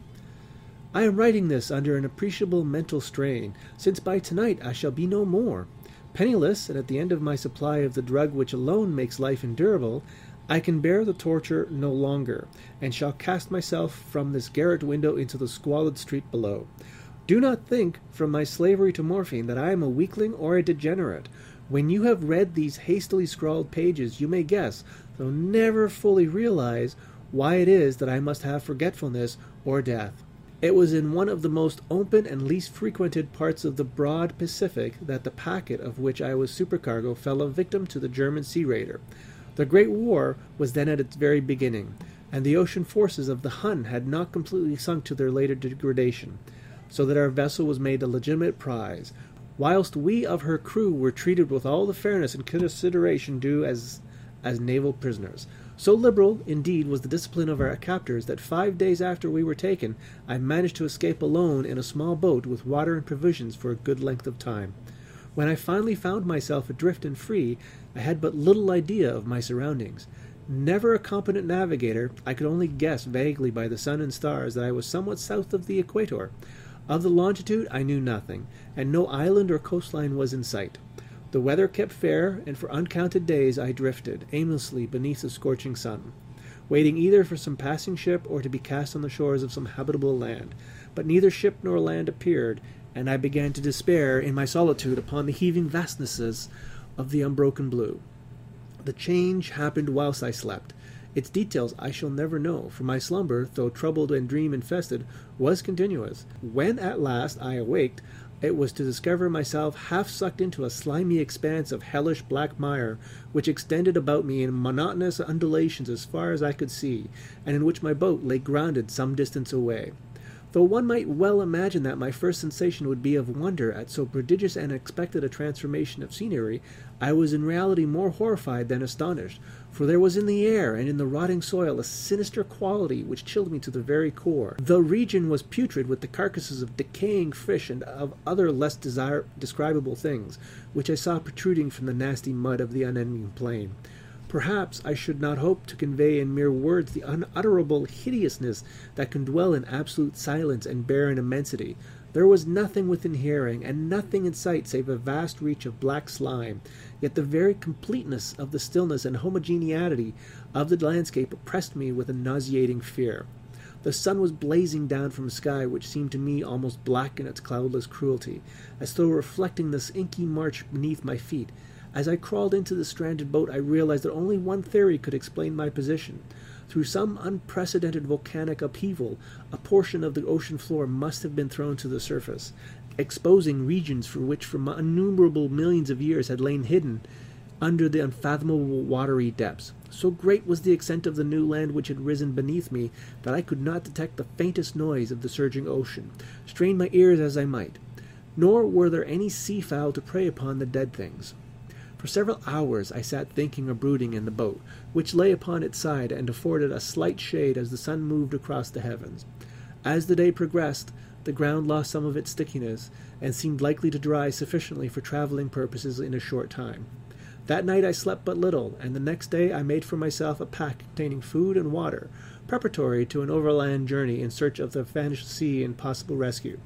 I am writing this under an appreciable mental strain, since by tonight I shall be no more. Penniless, and at the end of my supply of the drug which alone makes life endurable, I can bear the torture no longer, and shall cast myself from this garret window into the squalid street below. Do not think, from my slavery to morphine, that I am a weakling or a degenerate. When you have read these hastily scrawled pages, you may guess, though never fully realize, why it is that I must have forgetfulness or death. It was in one of the most open and least frequented parts of the broad Pacific that the packet of which I was supercargo fell a victim to the German sea raider. The Great War was then at its very beginning, and the ocean forces of the Hun had not completely sunk to their later degradation, so that our vessel was made a legitimate prize, whilst we of her crew were treated with all the fairness and consideration due as naval prisoners. So liberal, indeed, was the discipline of our captors that 5 days after we were taken, I managed to escape alone in a small boat with water and provisions for a good length of time. When I finally found myself adrift and free, I had but little idea of my surroundings. Never a competent navigator, I could only guess vaguely by the sun and stars that I was somewhat south of the equator. Of the longitude I knew nothing, and no island or coastline was in sight. The weather kept fair, and for uncounted days I drifted aimlessly beneath the scorching sun, waiting either for some passing ship or to be cast on the shores of some habitable land. But neither ship nor land appeared, and I began to despair in my solitude upon the heaving vastnesses of the unbroken blue. The change happened whilst I slept. Its details I shall never know, for my slumber, though troubled and dream-infested, was continuous. When at last I awaked, it was to discover myself half sucked into a slimy expanse of hellish black mire, which extended about me in monotonous undulations as far as I could see, and in which my boat lay grounded some distance away. Though one might well imagine that my first sensation would be of wonder at so prodigious and unexpected a transformation of scenery, I was in reality more horrified than astonished, for there was in the air and in the rotting soil a sinister quality which chilled me to the very core. The region was putrid with the carcasses of decaying fish and of other less describable things, which I saw protruding from the nasty mud of the unending plain. Perhaps I should not hope to convey in mere words the unutterable hideousness that can dwell in absolute silence and barren immensity. There was nothing within hearing, and nothing in sight save a vast reach of black slime, yet the very completeness of the stillness and homogeneity of the landscape oppressed me with a nauseating fear. The sun was blazing down from a sky which seemed to me almost black in its cloudless cruelty, as though reflecting this inky march beneath my feet. As I crawled into the stranded boat, I realized that only one theory could explain my position. Through some unprecedented volcanic upheaval, a portion of the ocean floor must have been thrown to the surface, exposing regions which for innumerable millions of years had lain hidden under the unfathomable watery depths. So great was the extent of the new land which had risen beneath me that I could not detect the faintest noise of the surging ocean, strain my ears as I might. Nor were there any sea-fowl to prey upon the dead things. For several hours I sat thinking or brooding in the boat, which lay upon its side and afforded a slight shade as the sun moved across the heavens. As the day progressed, the ground lost some of its stickiness, and seemed likely to dry sufficiently for travelling purposes in a short time. That night I slept but little, and the next day I made for myself a pack containing food and water, preparatory to an overland journey in search of the vanished sea and possible rescue.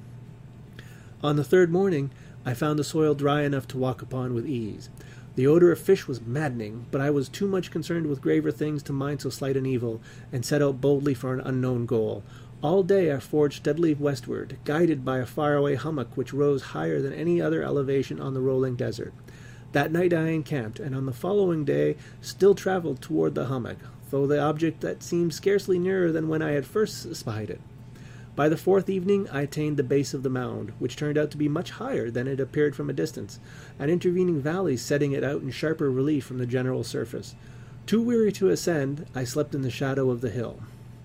On the third morning I found the soil dry enough to walk upon with ease. The odor of fish was maddening, but I was too much concerned with graver things to mind so slight an evil, and set out boldly for an unknown goal. All day I forged steadily westward, guided by a faraway hummock which rose higher than any other elevation on the rolling desert. That night I encamped, and on the following day still travelled toward the hummock, though the object that seemed scarcely nearer than when I had first espied it. By the fourth evening I attained the base of the mound, which turned out to be much higher than it appeared from a distance, and intervening valleys setting it out in sharper relief from the general surface. Too weary to ascend, I slept in the shadow of the hill.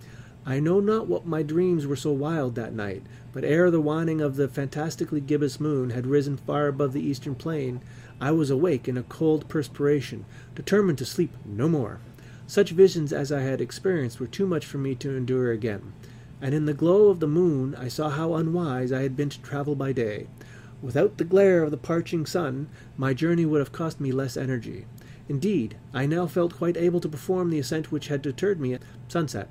I know not what my dreams were so wild that night, but ere the waning of the fantastically gibbous moon had risen far above the eastern plain, I was awake in a cold perspiration, determined to sleep no more. Such visions as I had experienced were too much for me to endure again, and in the glow of the moon I saw how unwise I had been to travel by day. Without the glare of the parching sun, my journey would have cost me less energy. Indeed, I now felt quite able to perform the ascent which had deterred me at sunset.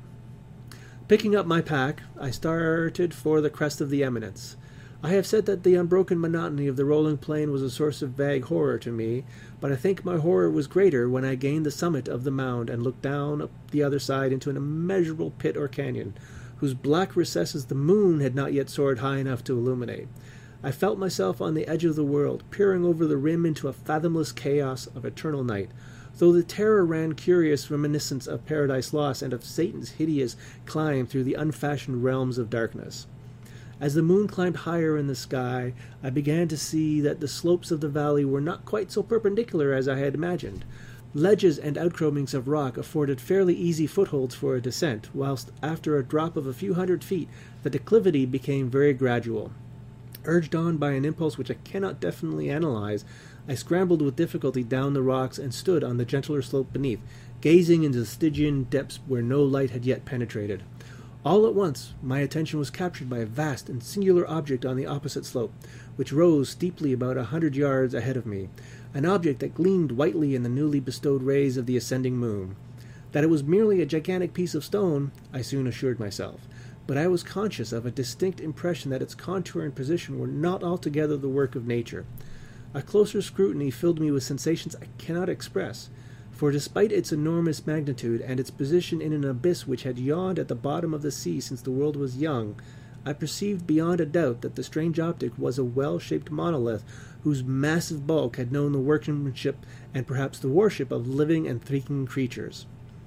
Picking up my pack, I started for the crest of the eminence. I have said that the unbroken monotony of the rolling plain was a source of vague horror to me, but I think my horror was greater when I gained the summit of the mound and looked down up the other side into an immeasurable pit or canyon, whose black recesses the moon had not yet soared high enough to illuminate. I felt myself on the edge of the world, peering over the rim into a fathomless chaos of eternal night, though the terror ran curious reminiscence of Paradise Lost and of Satan's hideous climb through the unfashioned realms of darkness. As the moon climbed higher in the sky, I began to see that the slopes of the valley were not quite so perpendicular as I had imagined. Ledges and outcroppings of rock afforded fairly easy footholds for a descent, whilst after a drop of a few hundred feet, the declivity became very gradual. Urged on by an impulse which I cannot definitely analyze, I scrambled with difficulty down the rocks and stood on the gentler slope beneath, gazing into the Stygian depths where no light had yet penetrated. All at once my attention was captured by a vast and singular object on the opposite slope, which rose steeply about 100 yards ahead of me, an object that gleamed whitely in the newly bestowed rays of the ascending moon. That it was merely a gigantic piece of stone, I soon assured myself, but I was conscious of a distinct impression that its contour and position were not altogether the work of nature. A closer scrutiny filled me with sensations I cannot express, for despite its enormous magnitude and its position in an abyss which had yawned at the bottom of the sea since the world was young, I perceived beyond a doubt that the strange object was a well-shaped monolith whose massive bulk had known the workmanship and perhaps the worship of living and thinking creatures.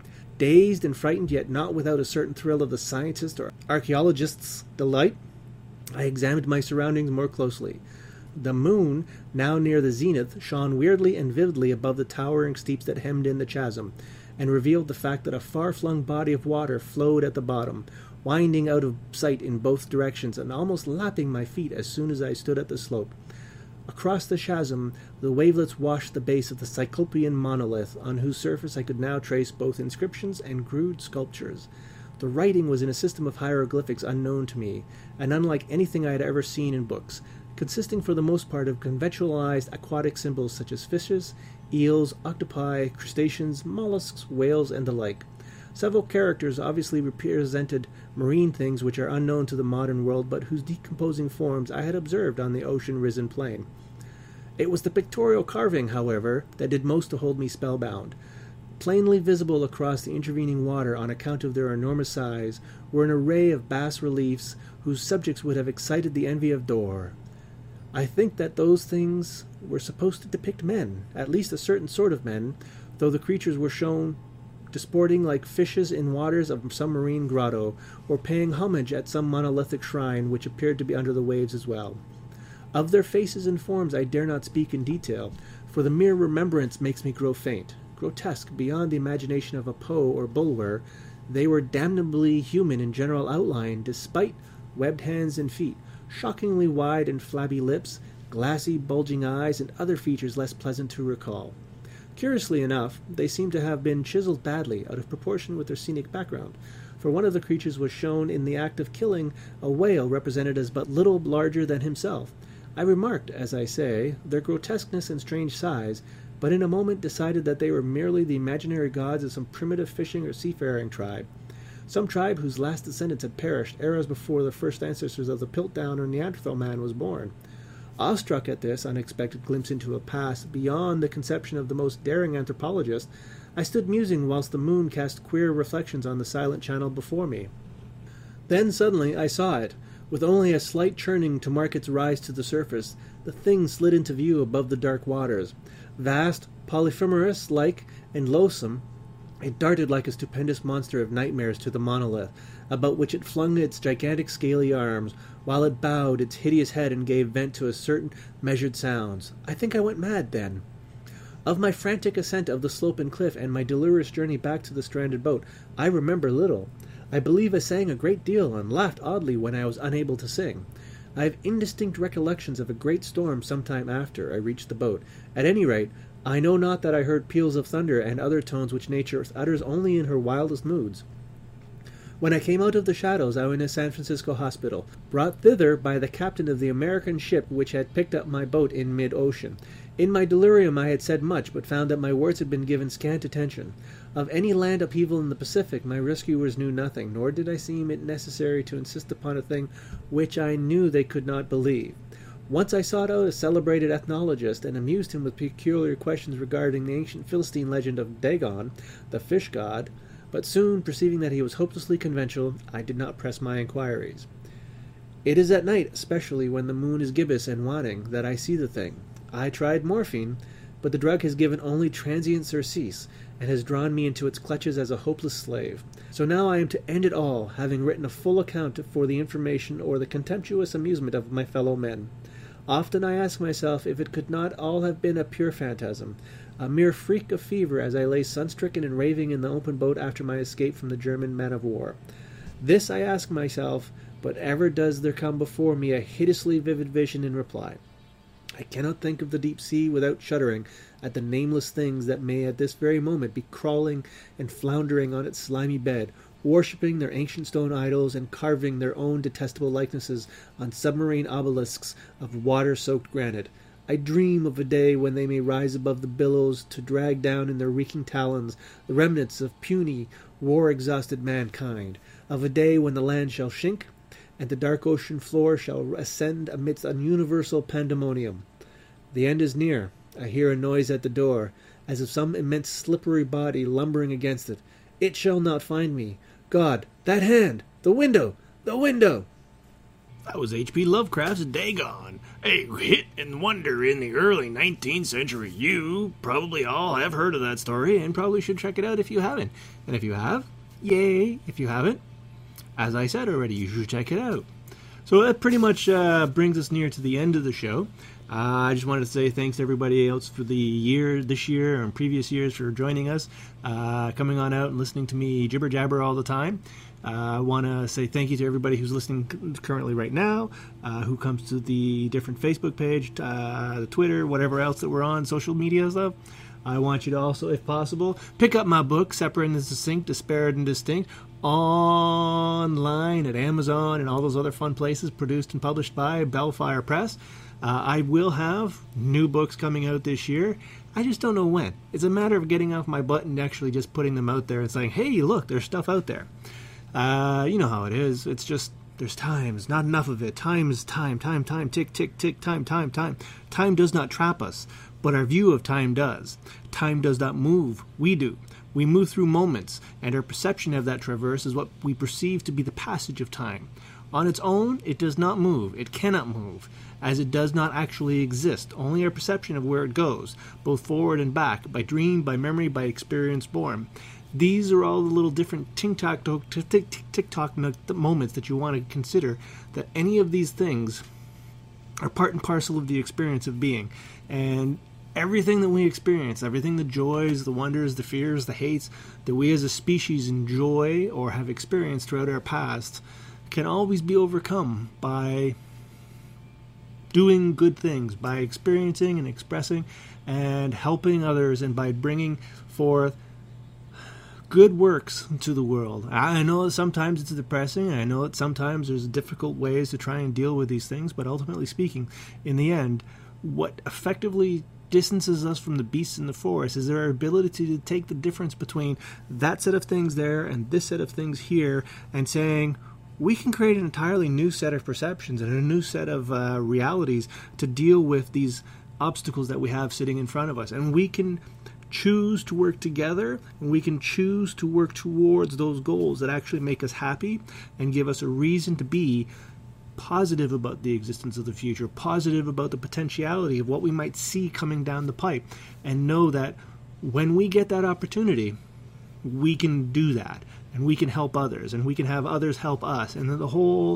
Dazed and frightened, yet not without a certain thrill of the scientist or archaeologist's delight, I examined my surroundings more closely. The moon, now near the zenith, shone weirdly and vividly above the towering steeps that hemmed in the chasm, and revealed the fact that a far-flung body of water flowed at the bottom, winding out of sight in both directions and almost lapping my feet as soon as I stood at the slope. Across the chasm, the wavelets washed the base of the Cyclopean monolith, on whose surface I could now trace both inscriptions and crude sculptures. The writing was in a system of hieroglyphics unknown to me, and unlike anything I had ever seen in books, consisting for the most part of conventionalized aquatic symbols such as fishes, eels, octopi, crustaceans, mollusks, whales, and the like. Several characters obviously represented marine things which are unknown to the modern world, but whose decomposing forms I had observed on the ocean-risen plain. It was the pictorial carving, however, that did most to hold me spellbound. Plainly visible across the intervening water on account of their enormous size were an array of bas-reliefs whose subjects would have excited the envy of Dore. I think that those things were supposed to depict men, at least a certain sort of men, though the creatures were shown disporting like fishes in waters of some marine grotto, or paying homage at some monolithic shrine which appeared to be under the waves as well. Of their faces and forms I dare not speak in detail, for the mere remembrance makes me grow faint. Grotesque beyond the imagination of a Poe or Bulwer, they were damnably human in general outline, despite webbed hands and feet, shockingly wide and flabby lips, glassy, bulging eyes, and other features less pleasant to recall. Curiously enough, they seemed to have been chiseled badly, out of proportion with their scenic background, for one of the creatures was shown in the act of killing a whale represented as but little larger than himself. I remarked, as I say, their grotesqueness and strange size, but in a moment decided that they were merely the imaginary gods of some primitive fishing or seafaring tribe, some tribe whose last descendants had perished eras before the first ancestors of the Piltdown or Neanderthal man was born. Awestruck at this unexpected glimpse into a past beyond the conception of the most daring anthropologist, I stood musing whilst the moon cast queer reflections on the silent channel before me. Then suddenly I saw it. With only a slight churning to mark its rise to the surface, the thing slid into view above the dark waters. Vast, polyphemerous-like, and loathsome, it darted like a stupendous monster of nightmares to the monolith, about which it flung its gigantic scaly arms, while it bowed its hideous head and gave vent to a certain measured sounds. I think I went mad then. Of my frantic ascent of the slope and cliff and my delirious journey back to the stranded boat, I remember little. I believe I sang a great deal and laughed oddly when I was unable to sing. I have indistinct recollections of a great storm some time after I reached the boat. At any rate, I know not that I heard peals of thunder and other tones which nature utters only in her wildest moods. When I came out of the shadows, I was in a San Francisco hospital, brought thither by the captain of the American ship which had picked up my boat in mid-ocean. In my delirium I had said much, but found that my words had been given scant attention. Of any land upheaval in the Pacific my rescuers knew nothing, nor did I seem it necessary to insist upon a thing which I knew they could not believe. Once I sought out a celebrated ethnologist, and amused him with peculiar questions regarding the ancient Philistine legend of Dagon, the fish god, but soon, perceiving that he was hopelessly conventional, I did not press my inquiries. It is at night, especially when the moon is gibbous and waning, that I see the thing. I tried morphine, but the drug has given only transient surcease, and has drawn me into its clutches as a hopeless slave. So now I am to end it all, having written a full account for the information or the contemptuous amusement of my fellow men. Often I ask myself if it could not all have been a pure phantasm, a mere freak of fever as I lay sun-stricken and raving in the open boat after my escape from the German man-of-war. This I ask myself, but ever does there come before me a hideously vivid vision in reply. I cannot think of the deep sea without shuddering at the nameless things that may at this very moment be crawling and floundering on its slimy bed, worshipping their ancient stone idols and carving their own detestable likenesses on submarine obelisks of water-soaked granite. I dream of a day when they may rise above the billows to drag down in their reeking talons the remnants of puny, war-exhausted mankind, of a day when the land shall sink, and the dark ocean floor shall ascend amidst an universal pandemonium. The end is near. I hear a noise at the door, as of some immense slippery body lumbering against it. It shall not find me. God, that hand! The window! The window! That was H.P. Lovecraft's Dagon, a hit and wonder in the early 19th century. You probably all have heard of that story and probably should check it out if you haven't. And if you have, yay! If you haven't, as I said already, you should check it out. So that pretty much brings us near to the end of the show. I just wanted to say thanks to everybody else for this year and previous years for joining us, coming on out and listening to me jibber jabber all the time. I want to say thank you to everybody who's listening currently right now, who comes to the different Facebook page, the Twitter, whatever else that we're on, social media stuff. I want you to also, if possible, pick up my book, Separate and Distinct, Disparate and Distinct, online at Amazon and all those other fun places, produced and published by Bellfire Press. I will have new books coming out this year. I just don't know when. It's a matter of getting off my butt and actually just putting them out there and saying, hey, look, there's stuff out there. You know how it is. It's just, there's times, not enough of it. Time is time, tick, tick, tick, time. Time does not trap us, but our view of time does. Time does not move. We do. We move through moments, and our perception of that traverse is what we perceive to be the passage of time. On its own, it does not move. It cannot move, as it does not actually exist. Only our perception of where it goes, both forward and back, by dream, by memory, by experience born. These are all the little different tick-tock moments that you want to consider, that any of these things are part and parcel of the experience of being. And everything that we experience, everything, the joys, the wonders, the fears, the hates, that we as a species enjoy or have experienced throughout our past, can always be overcome by doing good things, by experiencing and expressing and helping others, and by bringing forth good works to the world. I know that sometimes it's depressing, and I know that sometimes there's difficult ways to try and deal with these things, but ultimately speaking, in the end, what effectively distances us from the beasts in the forest is our ability to take the difference between that set of things there and this set of things here, and saying, we can create an entirely new set of perceptions and a new set of realities to deal with these obstacles that we have sitting in front of us. And we can choose to work together, and we can choose to work towards those goals that actually make us happy and give us a reason to be positive about the existence of the future, positive about the potentiality of what we might see coming down the pipe, and know that when we get that opportunity, we can do that, and we can help others, and we can have others help us, and then the whole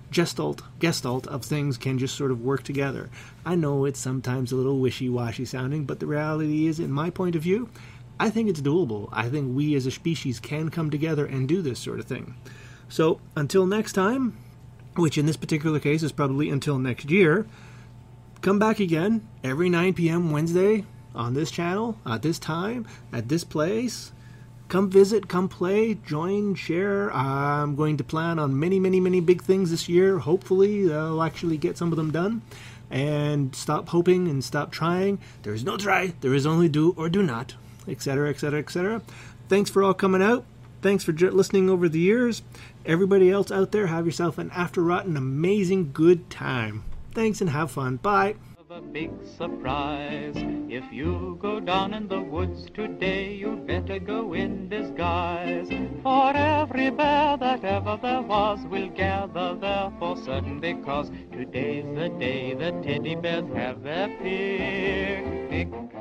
gestalt of things can just sort of work together. I know it's sometimes a little wishy-washy sounding, but the reality is, in my point of view, I think it's doable. I think we as a species can come together and do this sort of thing. So until next time, which in this particular case is probably until next year, come back again every 9 p.m. Wednesday on this channel, at this time, at this place. Come visit, come play, join, share. I'm going to plan on many, many, many big things this year. Hopefully, I'll actually get some of them done. And stop hoping and stop trying. There is no try. There is only do or do not, etc., etc., etc. Thanks for all coming out. Thanks for listening over the years. Everybody else out there, have yourself an after-rotten, amazing good time. Thanks and have fun. Bye. A big surprise. If you go down in the woods today, you better go in disguise. For every bear that ever there was will gather there for certain, because today's the day the teddy bears have their picnic.